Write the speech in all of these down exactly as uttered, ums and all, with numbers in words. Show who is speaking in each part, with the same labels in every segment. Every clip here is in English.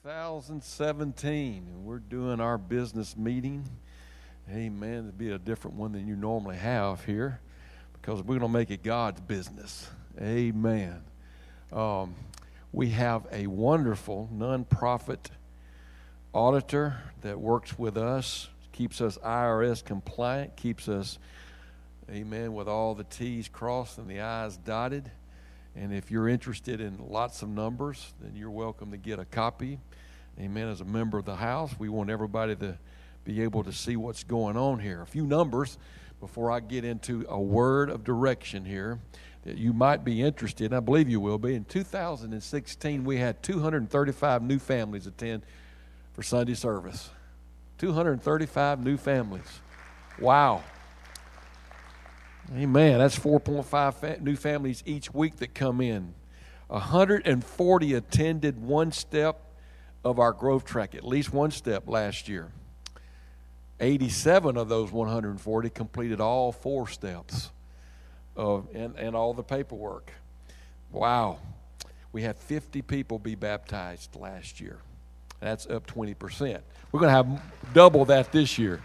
Speaker 1: thousand seventeen, and we're doing our business meeting. Amen. It'll be a different one than you normally have here because we're going to make it God's business. Amen. Um, we have a wonderful nonprofit auditor that works with us, keeps us I R S compliant, keeps us, amen, with all the T's crossed and the I's dotted. And if you're interested in lots of numbers, then you're welcome to get a copy. Amen. As a member of the house, we want everybody to be able to see what's going on here. A few numbers before I get into a word of direction here that you might be interested in. I believe you will be. In two thousand sixteen, we had two hundred thirty-five new families attend for Sunday service. two hundred thirty-five new families. Wow. Amen. That's four point five fa- new families each week that come in. one hundred forty attended one step of our growth track, at least one step last year. eighty-seven of those one hundred forty completed all four steps of, and, and all the paperwork. Wow. We had fifty people be baptized last year. That's up twenty percent. We're going to have double that this year.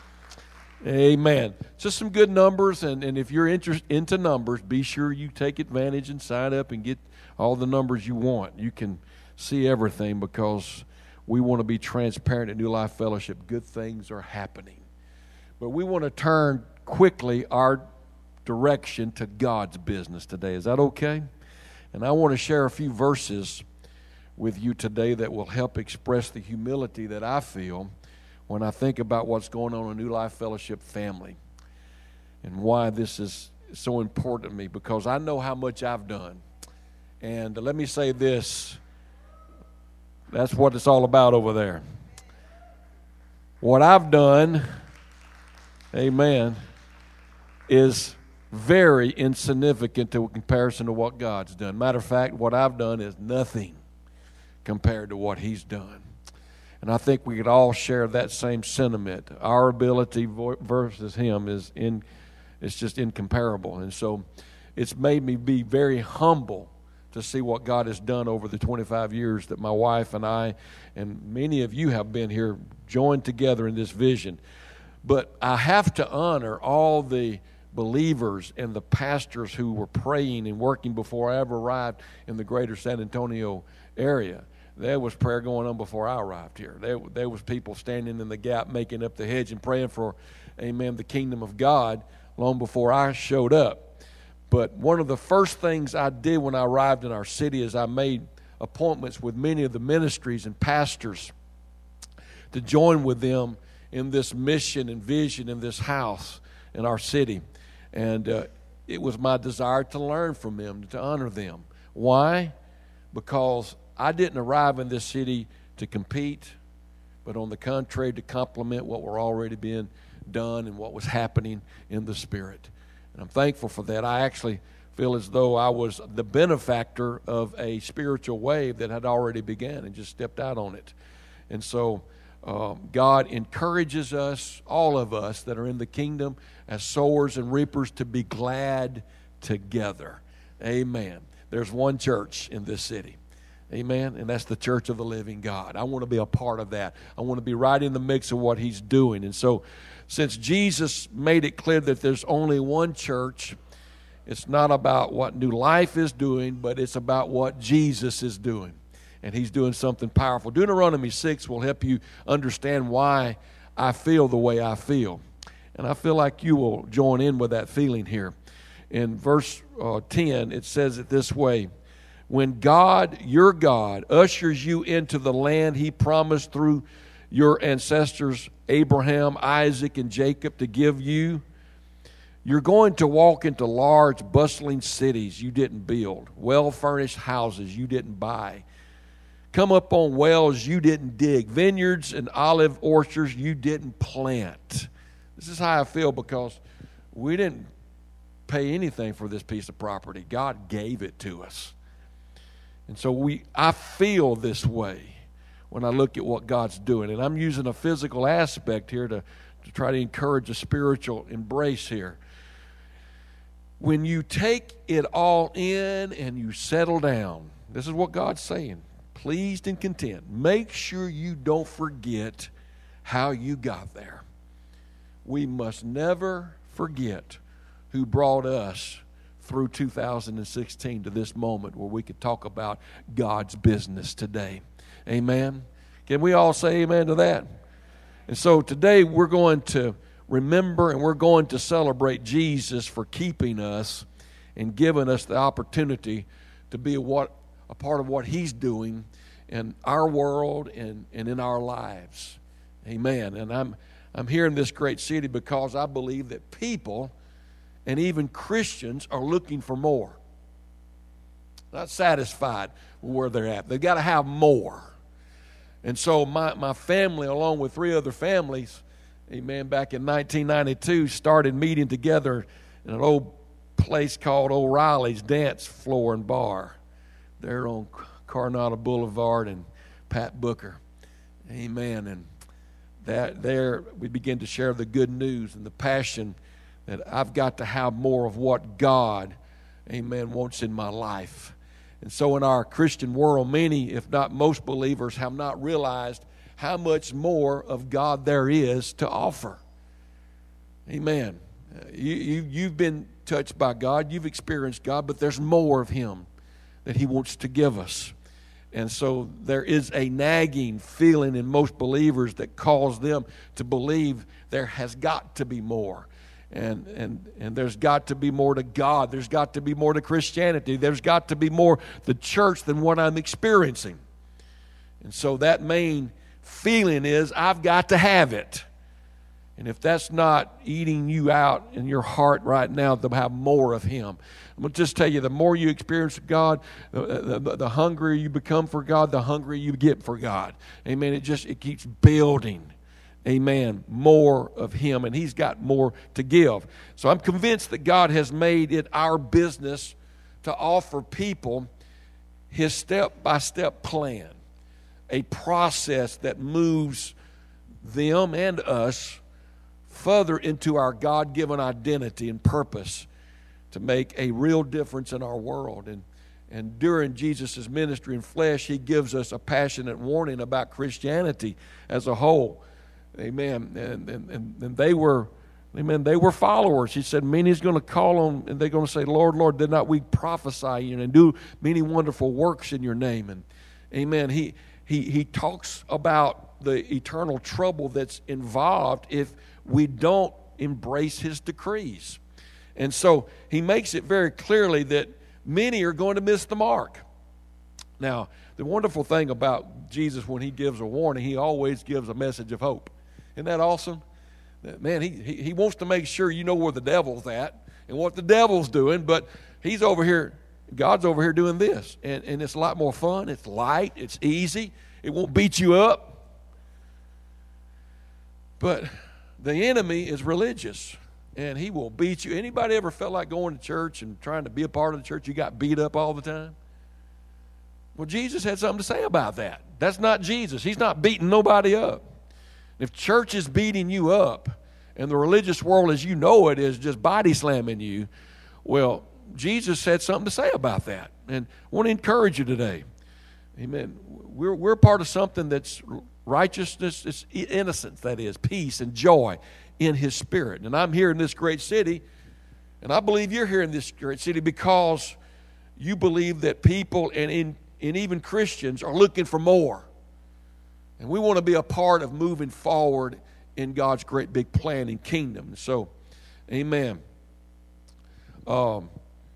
Speaker 1: Amen. Just some good numbers, and, and if you're interest, into numbers, be sure you take advantage and sign up and get all the numbers you want. You can see everything because we want to be transparent at New Life Fellowship. Good things are happening. But we want to turn quickly our direction to God's business today. Is that okay? And I want to share a few verses with you today that will help express the humility that I feel when I think about what's going on in New Life Fellowship family and why this is so important to me, because I know how much I've done. And let me say this, that's what it's all about over there. What I've done, amen, is very insignificant to comparison to what God's done. Matter of fact, what I've done is nothing compared to what He's done. And I think we could all share that same sentiment. Our ability versus Him is in, it's just incomparable. And so it's made me be very humble to see what God has done over the twenty-five years that my wife and I and many of you have been here joined together in this vision. But I have to honor all the believers and the pastors who were praying and working before I ever arrived in the greater San Antonio area. There was prayer going on before I arrived here. There, there was people standing in the gap, making up the hedge and praying for, amen, the kingdom of God long before I showed up. But one of the first things I did when I arrived in our city is I made appointments with many of the ministries and pastors to join with them in this mission and vision in this house in our city. And uh, it was my desire to learn from them, to honor them. Why? Because I didn't arrive in this city to compete, but on the contrary, to complement what were already being done and what was happening in the Spirit. And I'm thankful for that. I actually feel as though I was the benefactor of a spiritual wave that had already begun and just stepped out on it. And so um, God encourages us, all of us that are in the kingdom, as sowers and reapers, to be glad together. Amen. There's one church in this city. Amen. And that's the church of the living God. I want to be a part of that. I want to be right in the mix of what He's doing. And so since Jesus made it clear that there's only one church, it's not about what New Life is doing, but it's about what Jesus is doing. And He's doing something powerful. Deuteronomy six will help you understand why I feel the way I feel. And I feel like you will join in with that feeling here. In verse uh, ten, it says it this way. When God, your God, ushers you into the land He promised through your ancestors, Abraham, Isaac, and Jacob, to give you, you're going to walk into large, bustling cities you didn't build, well-furnished houses you didn't buy, come up on wells you didn't dig, vineyards and olive orchards you didn't plant. This is how I feel, because we didn't pay anything for this piece of property. God gave it to us. And so we, I feel this way when I look at what God's doing. And I'm using a physical aspect here to, to try to encourage a spiritual embrace here. When you take it all in and you settle down, this is what God's saying. pleased and content. Make sure you don't forget how you got there. We must never forget who brought us through two thousand sixteen to this moment where we could talk about God's business today. Amen. Can we all say amen to that? And so today we're going to remember and we're going to celebrate Jesus for keeping us and giving us the opportunity to be a, what, a part of what He's doing in our world and, and in our lives. Amen. And I'm I'm here in this great city because I believe that people and even Christians are looking for more. Not satisfied with where they're at. They've got to have more. And so my, my family, along with three other families, amen, back in nineteen ninety-two, started meeting together in an old place called O'Reilly's Dance Floor and Bar. There on Coronado Boulevard and Pat Booker. Amen. And that there we begin to share the good news and the passion that I've got to have more of what God, amen, wants in my life. And so in our Christian world, many, if not most believers, have not realized how much more of God there is to offer. Amen. You, you, you've been touched by God. You've experienced God, but there's more of Him that He wants to give us. And so there is a nagging feeling in most believers that cause them to believe there has got to be more. And, and, and there's got to be more to God. There's got to be more to Christianity. There's got to be more to church than what I'm experiencing. And so that main feeling is, I've got to have it. And if that's not eating you out in your heart right now, to have more of Him. I'm going to just tell you, the more you experience God, the, the, the hungrier you become for God, the hungrier you get for God. Amen. It just, it keeps building. Amen. More of Him, and He's got more to give. So I'm convinced that God has made it our business to offer people His step-by-step plan, a process that moves them and us further into our God-given identity and purpose to make a real difference in our world. And, and during Jesus' ministry in flesh, He gives us a passionate warning about Christianity as a whole. Amen. And, and, and they were, amen, they were followers. He said, many's going to call on, and they're going to say, Lord, Lord, did not we prophesy and do many wonderful works in your name? And amen. He, he, he talks about the eternal trouble that's involved if we don't embrace His decrees. And so He makes it very clearly that many are going to miss the mark. Now, the wonderful thing about Jesus, when He gives a warning, He always gives a message of hope. Isn't that awesome? Man, he, he, he wants to make sure you know where the devil's at and what the devil's doing, but He's over here, God's over here doing this. And, and it's a lot more fun. It's light. It's easy. It won't beat you up. But the enemy is religious, and he will beat you. Anybody ever felt like going to church and trying to be a part of the church, you got beat up all the time? Well, Jesus had something to say about that. That's not Jesus. He's not beating nobody up. If church is beating you up and the religious world as you know it is just body slamming you, well, Jesus had something to say about that. And I want to encourage you today. Amen. We're, we're part of something that's righteousness, it's innocence, that is, peace and joy in His Spirit. And I'm here in this great city, and I believe you're here in this great city because you believe that people and in and even Christians are looking for more. And we want to be a part of moving forward in God's great big plan and kingdom. So, amen. Um,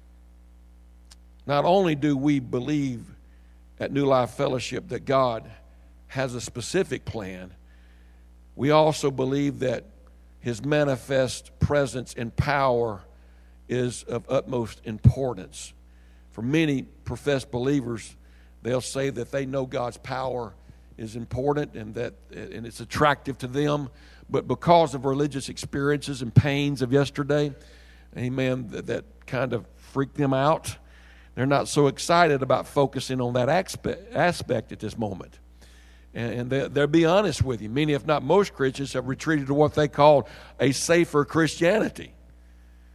Speaker 1: not only do we believe at New Life Fellowship that God has a specific plan, we also believe that His manifest presence and power is of utmost importance. For many professed believers, they'll say that they know God's power is important and that and it's attractive to them, but because of religious experiences and pains of yesterday, amen, that, that kind of freaked them out. They're not so excited about focusing on that aspect, aspect at this moment. And, and they, they'll be honest with you. Many, if not most Christians, have retreated to what they call a safer Christianity.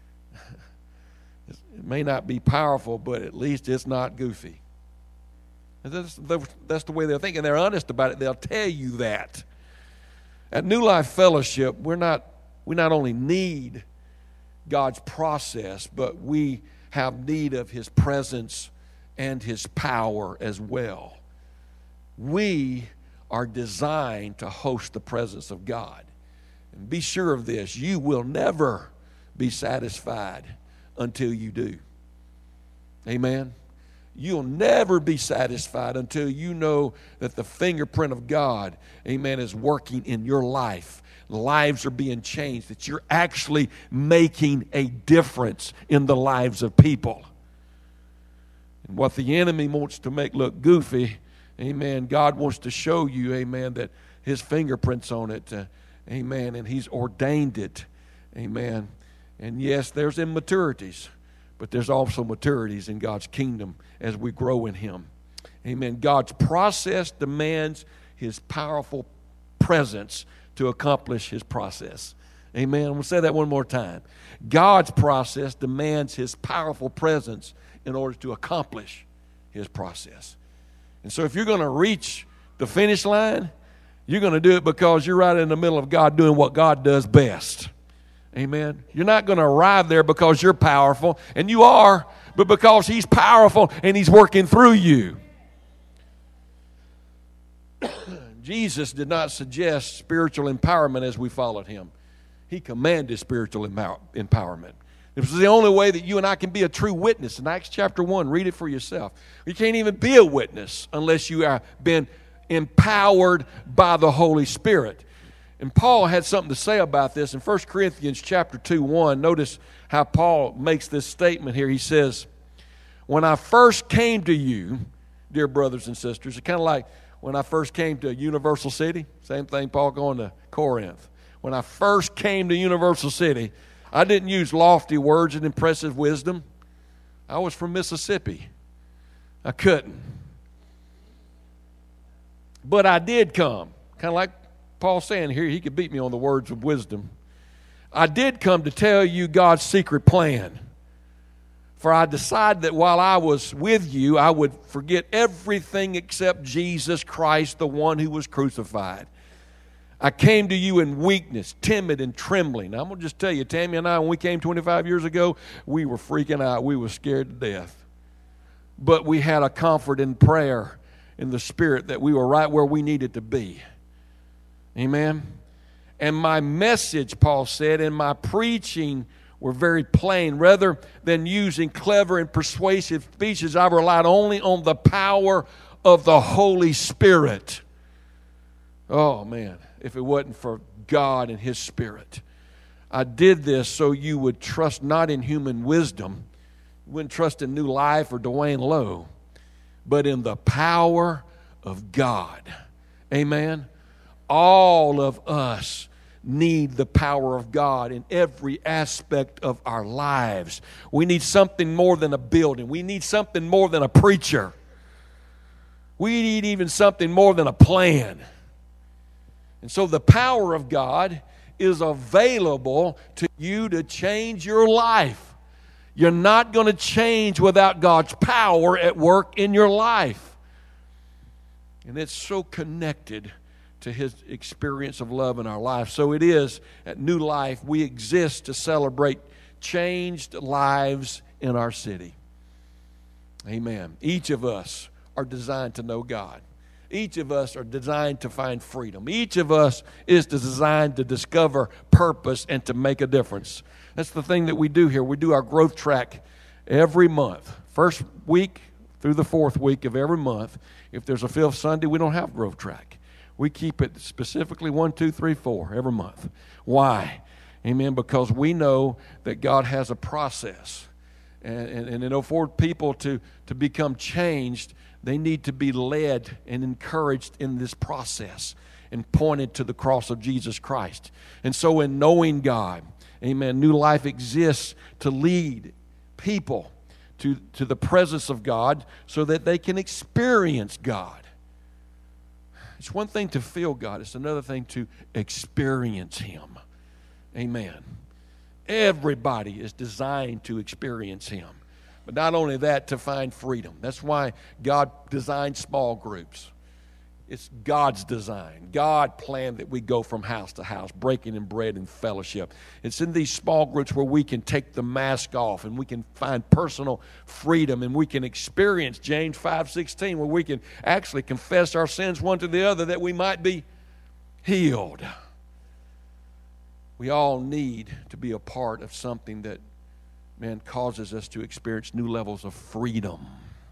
Speaker 1: It may not be powerful, but at least it's not goofy. That's the, that's the way they're thinking. They're honest about it. They'll tell you that. At New Life Fellowship, we're not, we not only need God's process, but we have need of His presence and His power as well. We are designed to host the presence of God. And be sure of this, you will never be satisfied until you do. Amen? You'll never be satisfied until you know that the fingerprint of God, amen, is working in your life. Lives are being changed, that you're actually making a difference in the lives of people. And what the enemy wants to make look goofy, amen, God wants to show you, amen, that His fingerprints on it, uh, amen, and He's ordained it, amen. And yes, there's immaturities, but there's also maturities in God's kingdom as we grow in Him. Amen. God's process demands His powerful presence to accomplish His process. Amen. I'm going to say that one more time. God's process demands His powerful presence in order to accomplish His process. And so if you're going to reach the finish line, you're going to do it because you're right in the middle of God doing what God does best. Amen. You're not going to arrive there because you're powerful, and you are, but because He's powerful and He's working through you. Jesus did not suggest spiritual empowerment as we followed Him. He commanded spiritual empower- empowerment. This is the only way that you and I can be a true witness. In Acts chapter one, read it for yourself. You can't even be a witness unless you have been empowered by the Holy Spirit. And Paul had something to say about this in First Corinthians chapter two, one. Notice how Paul makes this statement here. He says, when I first came to you, dear brothers and sisters, it's kind of like when I first came to Universal City. Same thing, Paul going to Corinth. When I first came to Universal City, I didn't use lofty words and impressive wisdom. I was from Mississippi. I couldn't. But I did come, kind of like Paul saying here, he could beat me on the words of wisdom. I did come to tell you God's secret plan. For I decided that while I was with you, I would forget everything except Jesus Christ, the one who was crucified. I came to you in weakness, timid and trembling. Now, I'm going to just tell you, Tammy and I, when we came twenty-five years ago, we were freaking out. We were scared to death. But we had a comfort in prayer in the Spirit that we were right where we needed to be. Amen. And my message, Paul said, and my preaching were very plain. Rather than using clever and persuasive speeches, I relied only on the power of the Holy Spirit. Oh, man, if it wasn't for God and His Spirit. I did this so you would trust not in human wisdom. You wouldn't trust in New Life or Dwayne Lowe, but in the power of God. Amen. All of us need the power of God in every aspect of our lives. We need something more than a building. We need something more than a preacher. We need even something more than a plan. And so the power of God is available to you to change your life. You're not going to change without God's power at work in your life. And it's so connected to His experience of love in our life. So it is at New Life, we exist to celebrate changed lives in our city. Amen. Each of us are designed to know God. Each of us are designed to find freedom. Each of us is designed to discover purpose and to make a difference. That's the thing that we do here. We do our growth track every month. First week through the fourth week of every month. If there's a fifth Sunday, we don't have growth track. We keep it specifically one, two, three, four every month. Why? Amen. Because we know that God has a process. And, and, and in order for people to, to become changed, they need to be led and encouraged in this process and pointed to the cross of Jesus Christ. And so in knowing God, amen, New Life exists to lead people to, to the presence of God so that they can experience God. It's one thing to feel God. It's another thing to experience Him. Amen. Everybody is designed to experience Him. But not only that, to find freedom. That's why God designed small groups. It's God's design. God planned that we go from house to house, breaking in bread and fellowship. It's in these small groups where we can take the mask off and we can find personal freedom and we can experience James five sixteen, where we can actually confess our sins one to the other that we might be healed. We all need to be a part of something that, man, causes us to experience new levels of freedom.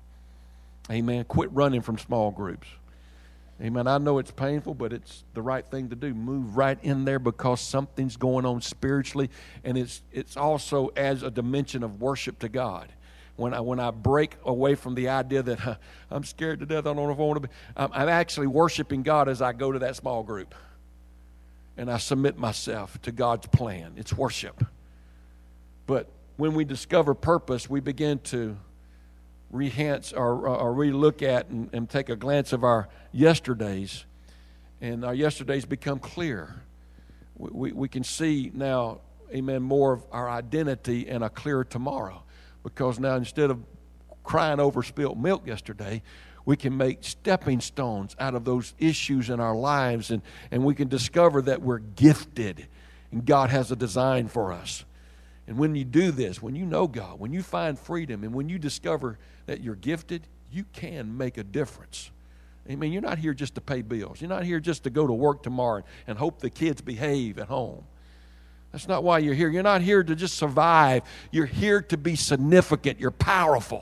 Speaker 1: Amen. Quit running from small groups. Amen. I know it's painful, but it's the right thing to do. Move right in there because something's going on spiritually, and it's it's also as a dimension of worship to God. When I when I break away from the idea that huh, I'm scared to death, I don't know if I want to be, I'm, I'm actually worshiping God as I go to that small group, and I submit myself to God's plan. It's worship. But when we discover purpose, we begin to rehance or, or re-look at and, and take a glance of our yesterdays, and our yesterdays become clear. We, we, we can see now, amen, more of our identity and a clearer tomorrow, because now instead of crying over spilt milk yesterday, we can make stepping stones out of those issues in our lives, and, and we can discover that we're gifted and God has a design for us. And when you do this, when you know God, when you find freedom, and when you discover that you're gifted, you can make a difference. Amen. You're not here just to pay bills. You're not here just to go to work tomorrow and hope the kids behave at home. That's not why you're here. You're not here to just survive. You're here to be significant. You're powerful.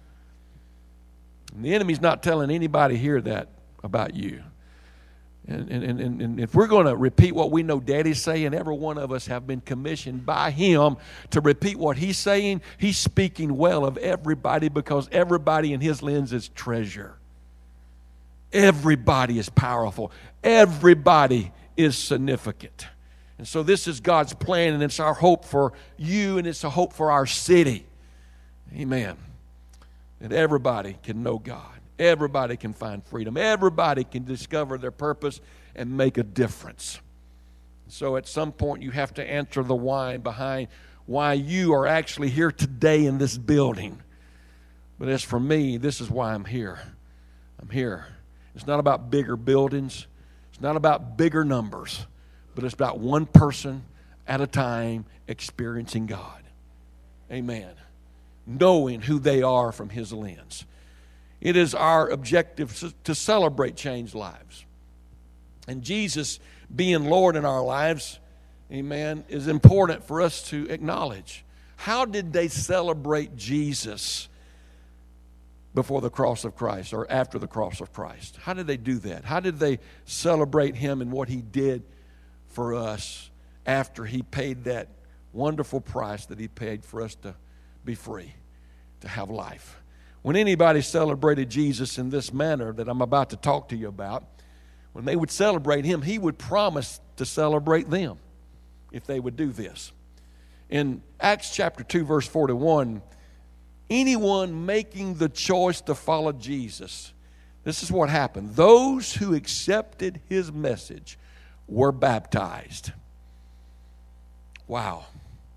Speaker 1: And the enemy's not telling anybody here that about you. And, and, and, and if we're going to repeat what we know Daddy's saying, every one of us have been commissioned by Him to repeat what He's saying. He's speaking well of everybody, because everybody in His lens is treasure. Everybody is powerful. Everybody is significant. And so this is God's plan, and it's our hope for you, and it's a hope for our city. Amen. That everybody can know God. Everybody can find freedom. Everybody can discover their purpose and make a difference. So at some point you have to answer the why behind why you are actually here today in this building. But as for me, this is why I'm here. I'm here. It's not about bigger buildings. It's not about bigger numbers. But it's about one person at a time experiencing God. Amen. Knowing who they are from His lens. It is our objective to celebrate changed lives. And Jesus being Lord in our lives, amen, is important for us to acknowledge. How did they celebrate Jesus before the cross of Christ or after the cross of Christ? How did they do that? How did they celebrate Him and what He did for us after He paid that wonderful price that He paid for us to be free, to have life? When anybody celebrated Jesus in this manner that I'm about to talk to you about, when they would celebrate Him, He would promise to celebrate them if they would do this. In Acts chapter two, verse forty-one, anyone making the choice to follow Jesus, this is what happened. Those who accepted His message were baptized. Wow.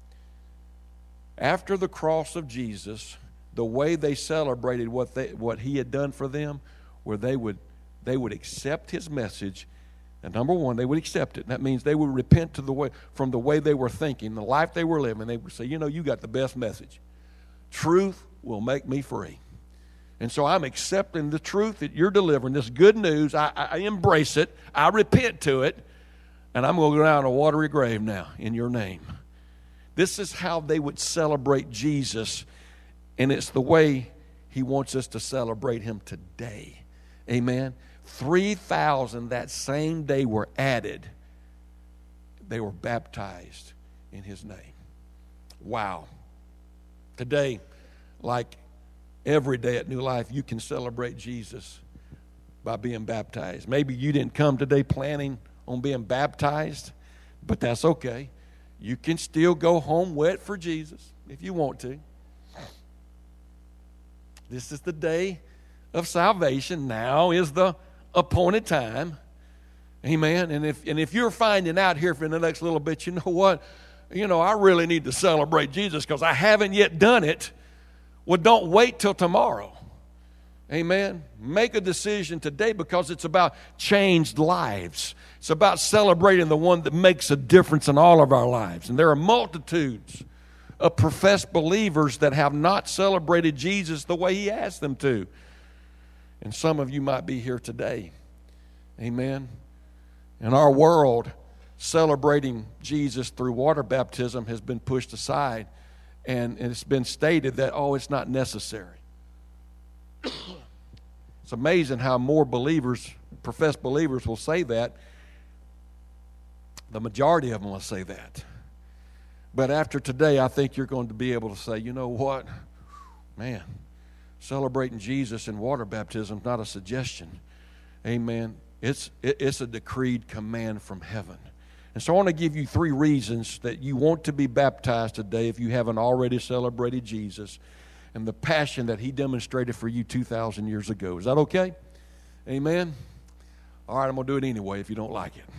Speaker 1: After the cross of Jesus, the way they celebrated what they what He had done for them, where they would they would accept His message, and number one, they would accept it. That means they would repent to the way from the way they were thinking, the life they were living. They would say, you know, you got the best message. Truth will make me free. And so I'm accepting the truth that you're delivering, this good news. I, I embrace it. I repent to it. And I'm going to go down a watery grave now in your name. This is how they would celebrate Jesus. And it's the way He wants us to celebrate Him today. Amen. three thousand that same day were added. They were baptized in His name. Wow. Today, like every day at New Life, you can celebrate Jesus by being baptized. Maybe you didn't come today planning on being baptized, but that's okay. You can still go home wet for Jesus if you want to. This is the day of salvation. Now is the appointed time. Amen. And if and if you're finding out here for the next little bit, you know what? You know, I really need to celebrate Jesus because I haven't yet done it. Well, don't wait till tomorrow. Amen. Make a decision today, because it's about changed lives. It's about celebrating the one that makes a difference in all of our lives. And there are multitudes of professed believers that have not celebrated Jesus the way he asked them to. And some of you might be here today. Amen. In our world, celebrating Jesus through water baptism has been pushed aside, and it's been stated that, oh, it's not necessary. It's amazing how more believers, professed believers, will say that. The majority of them will say that. But after today, I think you're going to be able to say, you know what? Man, celebrating Jesus in water baptism is not a suggestion. Amen. It's, it, it's a decreed command from heaven. And so I want to give you three reasons that you want to be baptized today if you haven't already celebrated Jesus and the passion that he demonstrated for you two thousand years ago. Is that okay? Amen? All right, I'm going to do it anyway if you don't like it.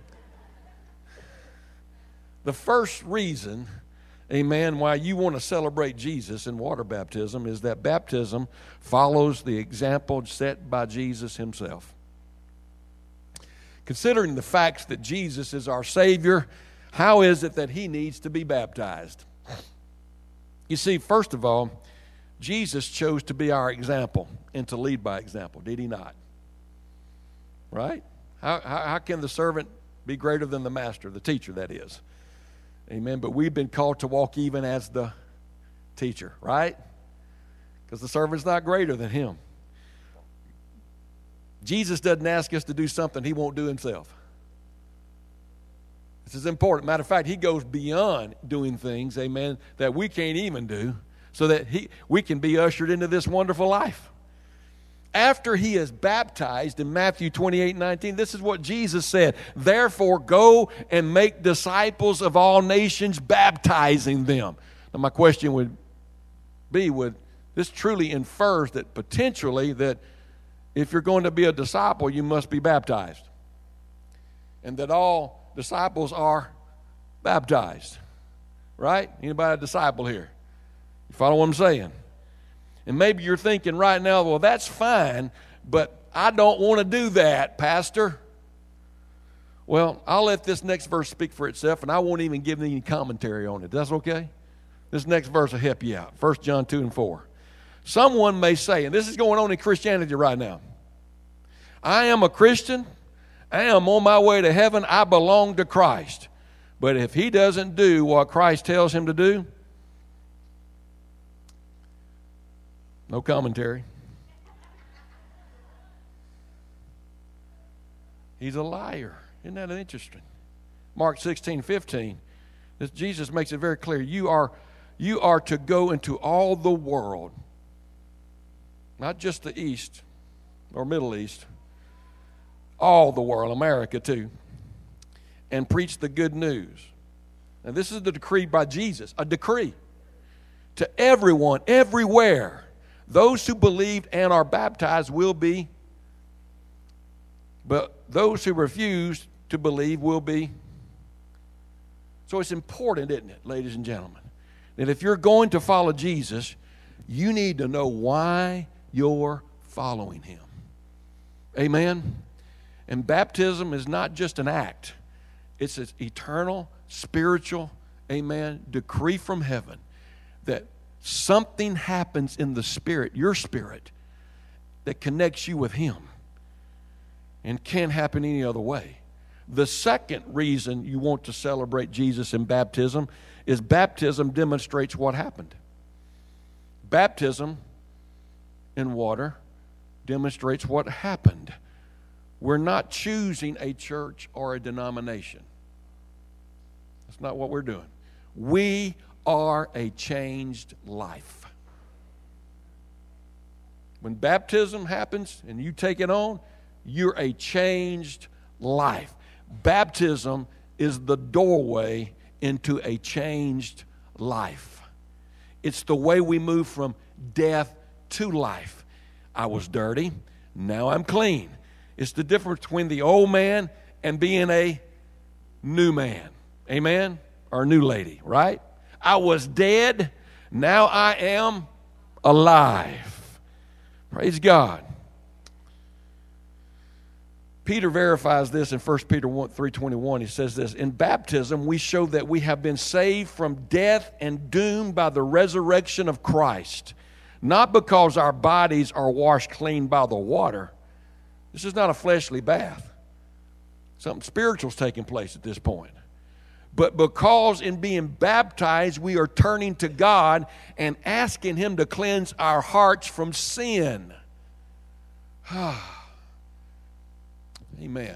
Speaker 1: The first reason, amen, why you want to celebrate Jesus in water baptism is that baptism follows the example set by Jesus himself. Considering the facts that Jesus is our Savior, how is it that he needs to be baptized? You see, first of all, Jesus chose to be our example and to lead by example, did he not? Right? How, how, how can the servant be greater than the master, the teacher, that is? Amen. But we've been called to walk even as the teacher, right? Because the servant's not greater than him. Jesus doesn't ask us to do something he won't do himself. This is important. Matter of fact, he goes beyond doing things, amen, that we can't even do, so that he, we can be ushered into this wonderful life. After he is baptized in Matthew twenty-eight nineteen, this is what Jesus said. Therefore, go and make disciples of all nations, baptizing them. Now, my question would be, would this truly infers that potentially that if you're going to be a disciple, you must be baptized. And that all disciples are baptized. Right? Anybody a disciple here? You follow what I'm saying? And maybe you're thinking right now, well, that's fine, but I don't want to do that, Pastor. Well, I'll let this next verse speak for itself, and I won't even give any commentary on it. That's okay? This next verse will help you out. First John two and four. Someone may say, and this is going on in Christianity right now, I am a Christian. I am on my way to heaven. I belong to Christ. But if he doesn't do what Christ tells him to do, no commentary. He's a liar. Isn't that interesting? Mark sixteen fifteen. This, Jesus makes it very clear. You are, you are to go into all the world, not just the East or Middle East, all the world, America too, and preach the good news. And this is the decree by Jesus, a decree to everyone, everywhere. Those who believed and are baptized will be, but those who refuse to believe will be. So it's important, isn't it, ladies and gentlemen, that if you're going to follow Jesus, you need to know why you're following him. Amen? And baptism is not just an act. It's an eternal, spiritual, amen, decree from heaven that something happens in the spirit, your spirit, that connects you with him and can't happen any other way. The second reason you want to celebrate Jesus in baptism is baptism demonstrates what happened. Baptism in water demonstrates what happened. We're not choosing a church or a denomination. That's not what we're doing. We are a changed life. When baptism happens and you take it on, you're a changed life. Baptism is the doorway into a changed life. It's the way we move from death to life. I was dirty, now I'm clean. It's the difference between the old man and being a new man. Amen? Or a new lady, right? I was dead, now I am alive. Praise God. Peter verifies this in First Peter three twenty-one. He says this, in baptism we show that we have been saved from death and doom by the resurrection of Christ, not because our bodies are washed clean by the water. This is not a fleshly bath. Something spiritual is taking place at this point. But because in being baptized we are turning to God and asking Him to cleanse our hearts from sin. Amen.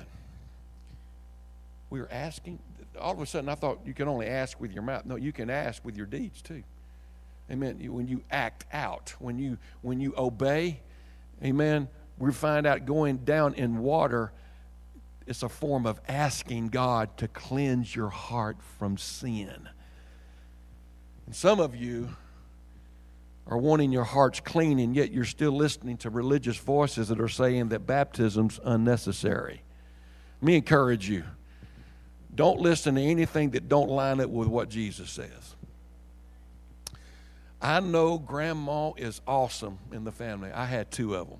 Speaker 1: We are asking. All of a sudden I thought you can only ask with your mouth. No, you can ask with your deeds too. Amen. When you act out, when you when you obey, amen, we find out going down in water, it's a form of asking God to cleanse your heart from sin. And some of you are wanting your hearts clean, and yet you're still listening to religious voices that are saying that baptism's unnecessary. Let me encourage you. Don't listen to anything that don't line up with what Jesus says. I know Grandma is awesome in the family. I had two of them.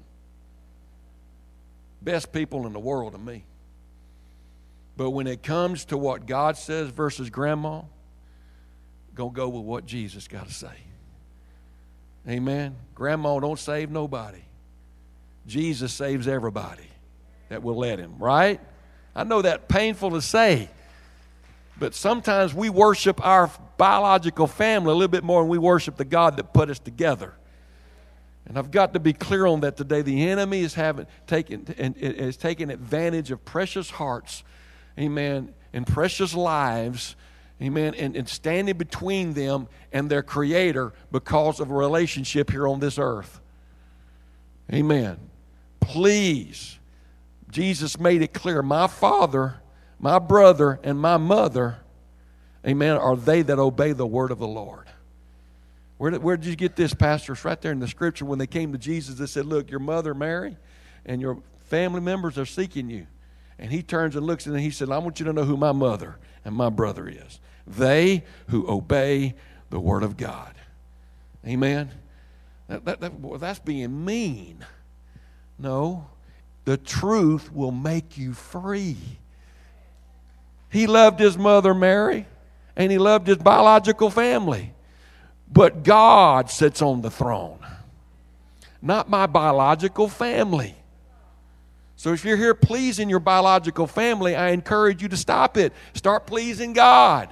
Speaker 1: Best people in the world to me. But when it comes to what God says versus Grandma, gonna go with what Jesus got to say. Amen. Grandma don't save nobody. Jesus saves everybody that will let Him, right? I know that's painful to say, but sometimes we worship our biological family a little bit more than we worship the God that put us together. And I've got to be clear on that today. The enemy is having taken and is taking advantage of precious hearts, amen, and precious lives, amen, and, and standing between them and their Creator because of a relationship here on this earth. Amen. Please, Jesus made it clear, my Father, my brother, and my mother, amen, are they that obey the word of the Lord. Where did, where did you get this, Pastor? It's right there in the Scripture. When they came to Jesus, they said, look, your mother Mary and your family members are seeking you. And He turns and looks at them and He said, I want you to know who my mother and my brother is. They who obey the word of God. Amen? That, that, that, well, that's being mean. No, the truth will make you free. He loved His mother Mary, and He loved His biological family. But God sits on the throne, not my biological family. So if you're here pleasing your biological family, I encourage you to stop it. Start pleasing God.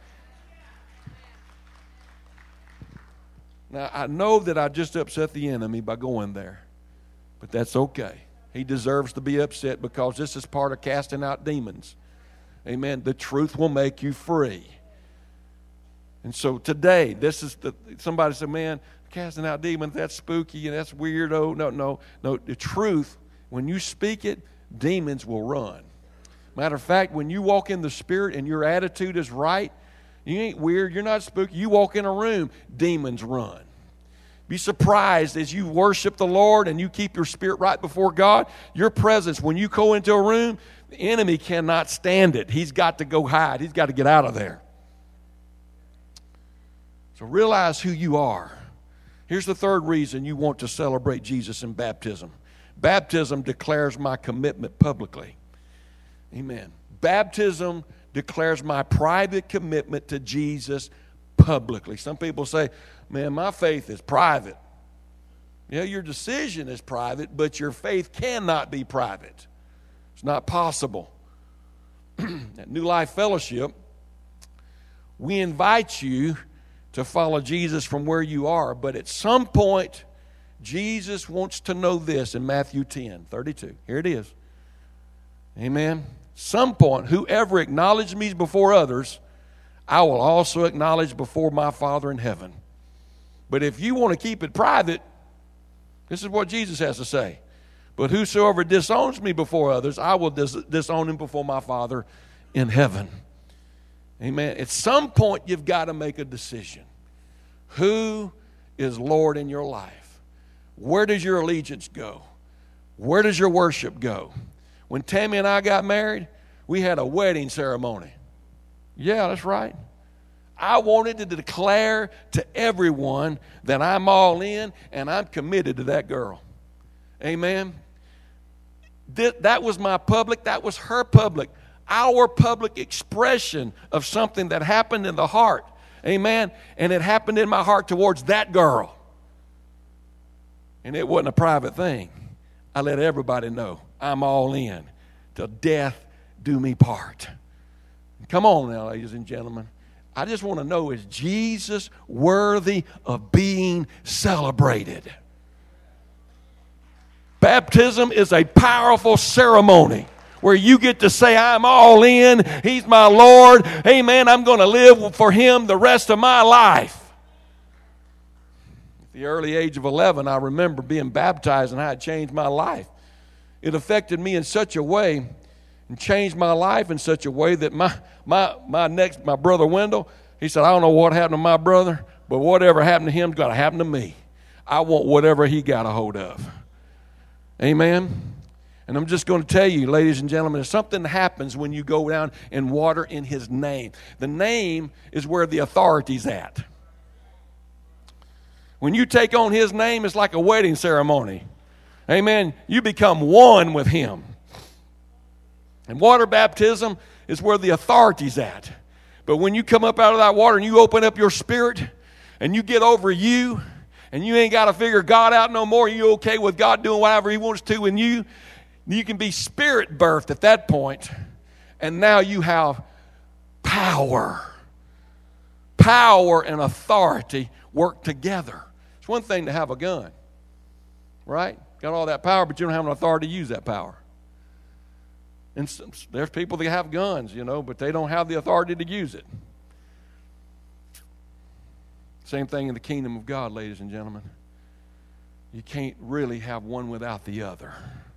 Speaker 1: Now, I know that I just upset the enemy by going there, but that's okay. He deserves to be upset because this is part of casting out demons. Amen. The truth will make you free. And so today, this is the, somebody said, man, casting out demons, that's spooky and that's weird. Oh, no, no, no. The truth, when you speak it, demons will run. Matter of fact, when you walk in the Spirit and your attitude is right, you ain't weird, you're not spooky. You walk in a room, demons run. Be surprised as you worship the Lord and you keep your spirit right before God. Your presence, when you go into a room, the enemy cannot stand it. He's got to go hide. He's got to get out of there. So realize who you are. Here's the third reason you want to celebrate Jesus in baptism. Baptism declares my commitment publicly. Amen. Baptism declares my private commitment to Jesus publicly. Some people say, man, my faith is private. Yeah, your decision is private, but your faith cannot be private. It's not possible. At New Life Fellowship, we invite you to follow Jesus from where you are, but at some point, Jesus wants to know this in Matthew ten thirty-two. Here it is. Amen. Some point, whoever acknowledges me before others, I will also acknowledge before my Father in heaven. But if you want to keep it private, this is what Jesus has to say. But whosoever disowns me before others, I will dis- disown him before my Father in heaven. Amen. At some point, you've got to make a decision. Who is Lord in your life? Where does your allegiance go? Where does your worship go? When Tammy and I got married, we had a wedding ceremony. Yeah, that's right. I wanted to declare to everyone that I'm all in and I'm committed to that girl. Amen. That was my public. That was her public. Our public expression of something that happened in the heart. Amen. And it happened in my heart towards that girl. And it wasn't a private thing. I let everybody know I'm all in. Till death do me part. Come on now, ladies and gentlemen. I just want to know, is Jesus worthy of being celebrated? Baptism is a powerful ceremony where you get to say, I'm all in. He's my Lord. Amen. I'm going to live for Him the rest of my life. At the early age of eleven, I remember being baptized and how it changed my life. It affected me in such a way and changed my life in such a way that my my my next my brother Wendell, he said, I don't know what happened to my brother, but whatever happened to him is going to happen to me. I want whatever he got a hold of. Amen. And I'm just going to tell you, ladies and gentlemen, something happens when you go down in water in His name. The name is where the authority's at. When you take on His name, it's like a wedding ceremony. Amen. You become one with Him. And water baptism is where the authority's at. But when you come up out of that water and you open up your spirit and you get over you and you ain't got to figure God out no more, you okay with God doing whatever He wants to in you, you can be spirit birthed at that point. And now you have power. Power and authority work together. It's one thing to have a gun, right? Got all that power, but you don't have an authority to use that power. And some, there's people that have guns, you know, but they don't have the authority to use it. Same thing in the kingdom of God, ladies and gentlemen. You can't really have one without the other.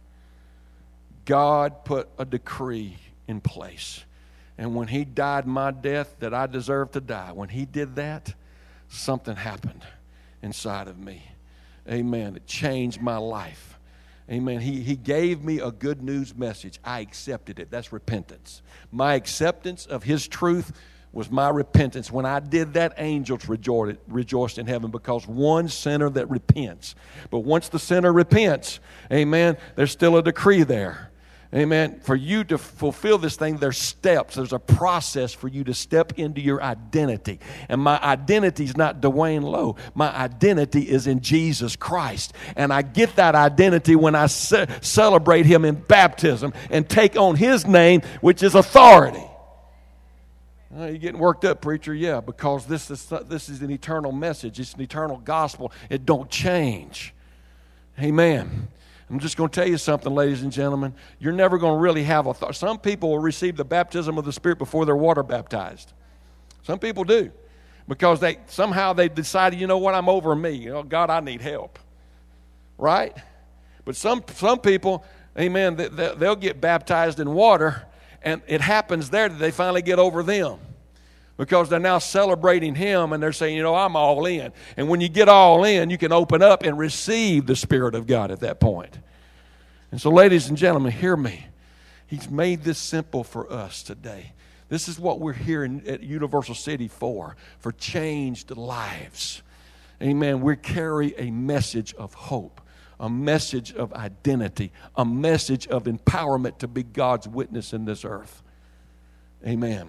Speaker 1: God put a decree in place. And when He died my death that I deserved to die, when He did that, something happened inside of me. Amen. It changed my life. Amen. He, he gave me a good news message. I accepted it. That's repentance. My acceptance of His truth was my repentance. When I did that, angels rejoiced, rejoiced in heaven, because one sinner that repents. But once the sinner repents, amen, there's still a decree there. Amen. For you to fulfill this thing, there's steps. There's a process for you to step into your identity. And my identity is not Dwayne Lowe. My identity is in Jesus Christ. And I get that identity when I ce- celebrate Him in baptism and take on His name, which is authority. Oh, you're getting worked up, preacher. Yeah, because this is, this is an eternal message. It's an eternal gospel. It don't change. Amen. I'm just going to tell you something, ladies and gentlemen. You're never going to really have a thought. Some people will receive the baptism of the Spirit before they're water baptized. Some people do. Because they somehow they decided, you know what, I'm over me. You know, God, I need help. Right? But some some people, amen, they, they'll get baptized in water, and it happens there that they finally get over them. Because they're now celebrating Him, and they're saying, you know, I'm all in. And when you get all in, you can open up and receive the Spirit of God at that point. And so, ladies and gentlemen, hear me. He's made this simple for us today. This is what we're here in, at Universal City for, for changed lives. Amen. We carry a message of hope, a message of identity, a message of empowerment to be God's witness in this earth. Amen.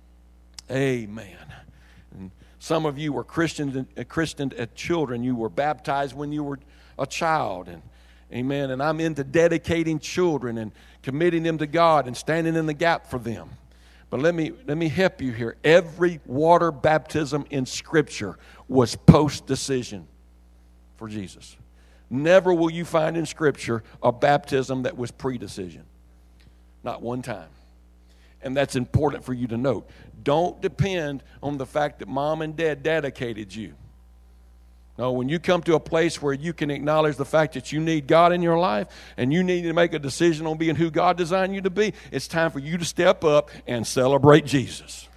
Speaker 1: Amen. And some of you were Christians, christened as children. You were baptized when you were a child. And amen. And I'm into dedicating children and committing them to God and standing in the gap for them. But let me let me help you here. Every water baptism in Scripture was post-decision for Jesus. Never will you find in Scripture a baptism that was pre-decision. Not one time. And that's important for you to note. Don't depend on the fact that mom and dad dedicated you. No, when you come to a place where you can acknowledge the fact that you need God in your life and you need to make a decision on being who God designed you to be, it's time for you to step up and celebrate Jesus.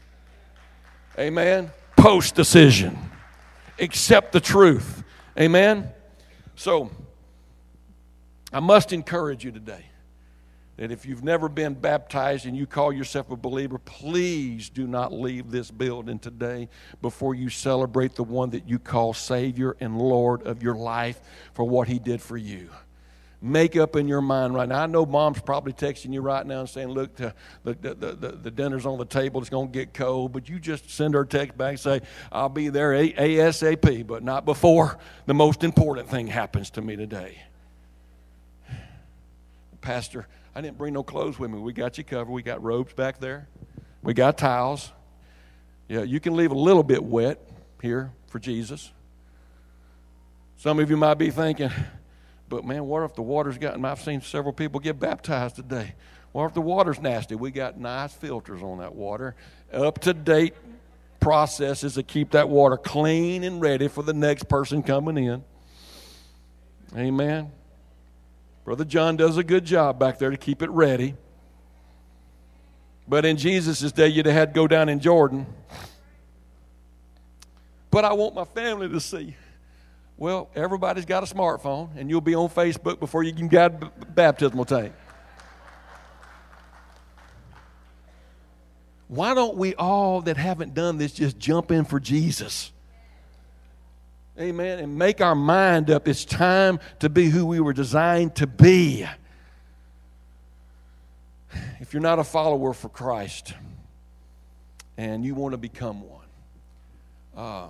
Speaker 1: Amen? Post-decision. Accept the truth. Amen? So, I must encourage you today that if you've never been baptized and you call yourself a believer, please do not leave this building today before you celebrate the one that you call Savior and Lord of your life for what He did for you. Make up in your mind right now. I know Mom's probably texting you right now and saying, look, the, the, the, the, the dinner's on the table. It's going to get cold. But you just send her a text back and say, I'll be there ASAP, but not before the most important thing happens to me today. Pastor, I didn't bring no clothes with me. We got you covered. We got robes back there. We got towels. Yeah, you can leave a little bit wet here for Jesus. Some of you might be thinking, but man, what if the water's gotten, I've seen several people get baptized today. What if the water's nasty? We got nice filters on that water. Up-to-date processes that keep that water clean and ready for the next person coming in. Amen. Brother John does a good job back there to keep it ready. But in Jesus' day, you'd have had to go down in Jordan. But I want my family to see. Well, everybody's got a smartphone, and you'll be on Facebook before you can get a baptismal tank. Why don't we all that haven't done this just jump in for Jesus? Amen. And make our mind up. It's time to be who we were designed to be. If you're not a follower for Christ and you want to become one, uh,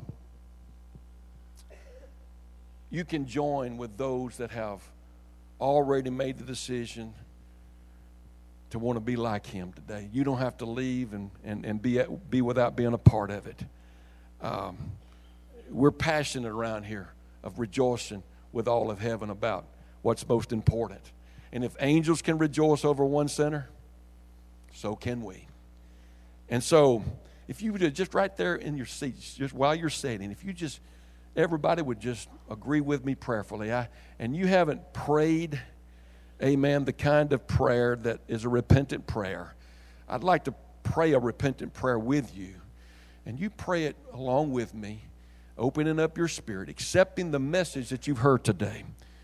Speaker 1: you can join with those that have already made the decision to want to be like Him today. You don't have to leave and, and, and be, be without being a part of it. Um, we're passionate around here of rejoicing with all of heaven about what's most important. And if angels can rejoice over one sinner, so can we. And so, if you would just right there in your seats, just while you're sitting, if you just, everybody would just agree with me prayerfully. I, and you haven't prayed, amen, the kind of prayer that is a repentant prayer. I'd like to pray a repentant prayer with you. And you pray it along with me, opening up your spirit, accepting the message that you've heard today.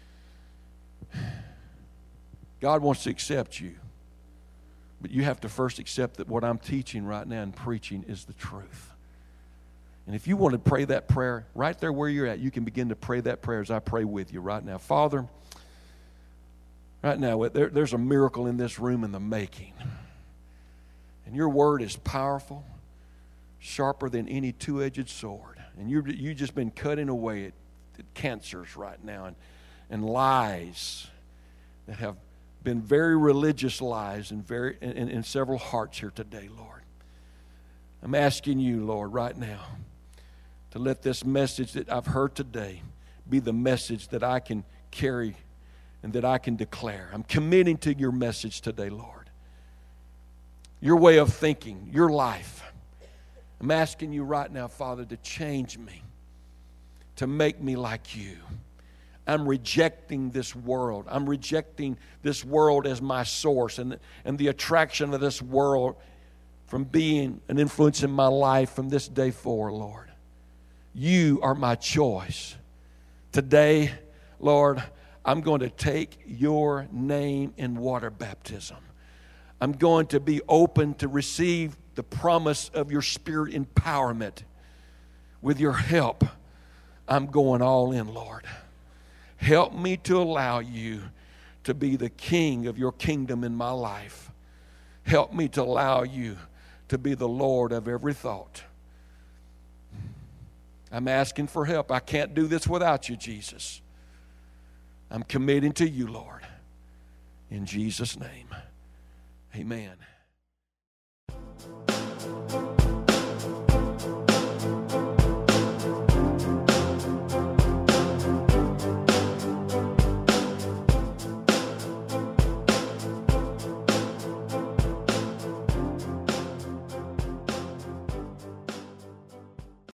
Speaker 1: God wants to accept you. But you have to first accept that what I'm teaching right now and preaching is the truth. And if you want to pray that prayer, right there where you're at, you can begin to pray that prayer as I pray with you right now. Father, right now, there, there's a miracle in this room in the making. And your word is powerful, sharper than any two-edged sword. And you've you just been cutting away at, at cancers right now and, and lies that have been very religious lies in, very, in, in several hearts here today, Lord. I'm asking you, Lord, right now, to let this message that I've heard today be the message that I can carry and that I can declare. I'm committing to your message today, Lord. Your way of thinking, your life. I'm asking you right now, Father, to change me, to make me like you. I'm rejecting this world. I'm rejecting this world as my source and, and the attraction of this world from being an influence in my life from this day forward, Lord. You are my choice. Today, Lord, I'm going to take your name in water baptism. I'm going to be open to receive the promise of your Spirit empowerment. With your help, I'm going all in, Lord. Help me to allow you to be the king of your kingdom in my life. Help me to allow you to be the Lord of every thought. I'm asking for help. I can't do this without you, Jesus. I'm committing to you, Lord. In Jesus' name, amen.